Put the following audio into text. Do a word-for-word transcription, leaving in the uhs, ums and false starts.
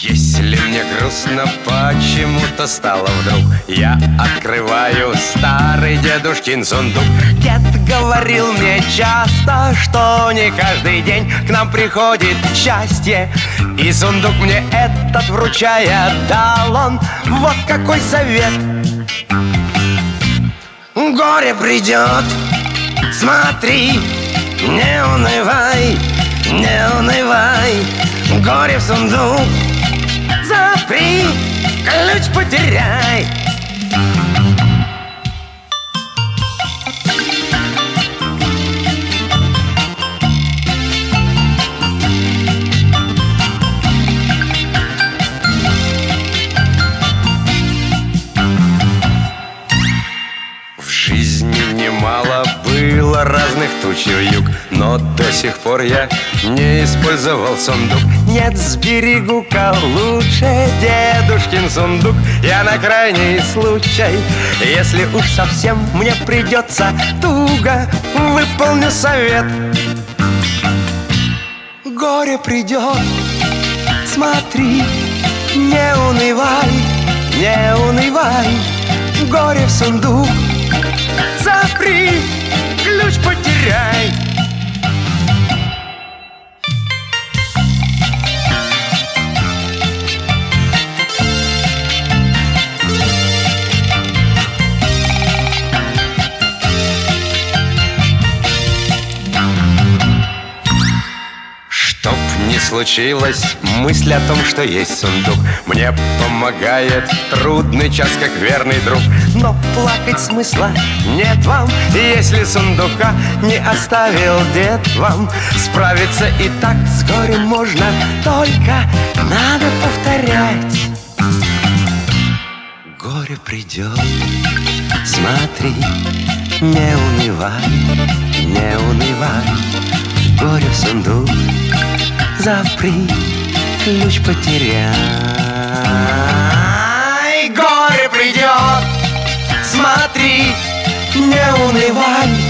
Если мне грустно почему-то стало вдруг, я открываю старый дедушкин сундук. Дед говорил мне часто, что не каждый день к нам приходит счастье, и сундук мне этот вручая дал он вот какой совет. Горе придет, смотри, не унывай, не унывай. Горе в сундук запри, ключ потеряй. В жизни немало было разных туч и вьюг, но до сих пор я не использовал сундук. Нет, сберегу-ка лучше дедушкин сундук я на крайний случай. Если уж совсем мне придется туго, выполню совет. Горе придет, смотри, не унывай, не унывай. Горе в сундук запри, ключ потеряй. Чтоб не случилось, мысль о том, что есть сундук, мне помогает в трудный час, как верный друг. Но плакать смысла нет вам, если сундука не оставил дед вам. Справиться и так с горем можно, только надо повторять. Горе придет, смотри, не унывай, не унывай. Горе в сундук запри, ключ потеряй. Горе придет, смотри, не унывай,